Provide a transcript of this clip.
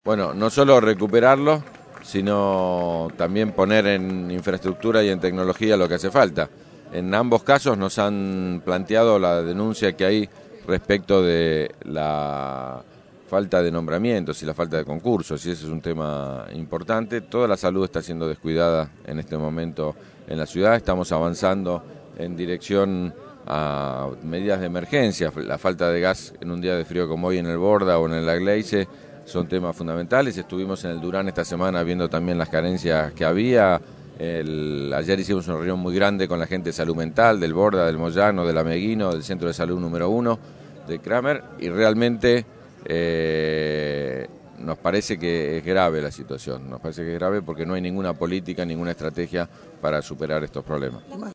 Bueno, no solo recuperarlo, sino también poner en infraestructura y en tecnología lo que hace falta. En ambos casos nos han planteado la denuncia que hay respecto de la falta de nombramientos y la falta de concursos, y ese es un tema importante. Toda la salud está siendo descuidada en este momento en la ciudad, estamos avanzando en dirección a medidas de emergencia. La falta de gas en un día de frío como hoy en el Borda o en la Gleice son temas fundamentales. Estuvimos en el Durán esta semana viendo también las carencias que había. Ayer hicimos una reunión muy grande con la gente de salud mental, del Borda, del Moyano, del Ameguino, del Centro de Salud número 1, de Kramer, y realmente nos parece que es grave la situación, nos parece que es grave porque no hay ninguna política, ninguna estrategia para superar estos problemas.